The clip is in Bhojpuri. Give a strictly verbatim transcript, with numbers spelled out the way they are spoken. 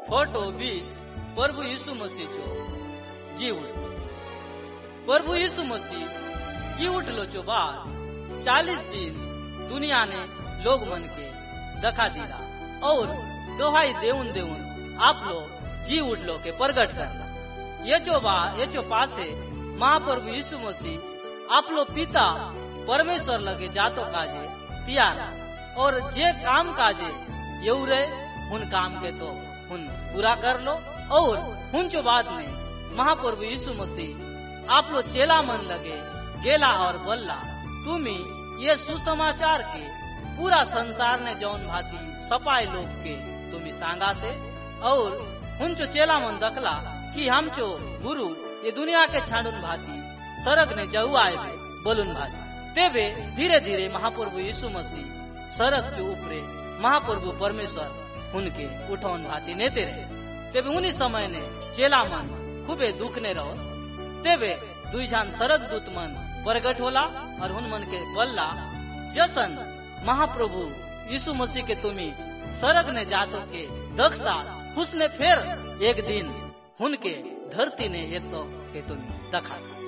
फोटो बीस प्रभु यीशु मसीह जो जी उठतो। प्रभु यीशु मसीह जी उठलो जो बाद चालीस दिन दुनिया ने लोग मन के दखा दिला और दोहाई देउन देउन आप लोग जी उठलो के प्रगट करला। ये जो बात ये जो पाछे महाप्रभु यीशु मसीह आप लोग पिता परमेश्वर लगे जातो काजे तियारा और जे काम काजे येउरे हुन काम के तो हुन पूरा कर लो। और हुन जो बाद ने महाप्रभु यीशु मसीह आप लोग चेला मन लगे गेला और बोलला तुम्ही ये सुसमाचार के पूरा संसार ने जौन भाती सपाई लोग के तुम्ही सांगा से। और हुन जो चेला मन दखला कि हम जो गुरु ये दुनिया के छांडुन भाती सरग ने जऊ आए बोलुन भाती तेबे धीरे धीरे महाप्रभु यीशु मसीह सरग जो ऊपरे महाप्रभु परमेश्वर उनके उठौन भाती नेते रहे। तेबे उन्हीं समय ने चेला मन खूबे दुख ने रहो। तेबे दुई जान सरग दूत मन प्रगट होला और हुन मन के बोलला जसन महाप्रभु यीशु मसीह के तुम्ही सरग ने जातो के दक्षा खुश ने फिर एक दिन हुन के धरती ने ये तो के तुम्ही दखा सा।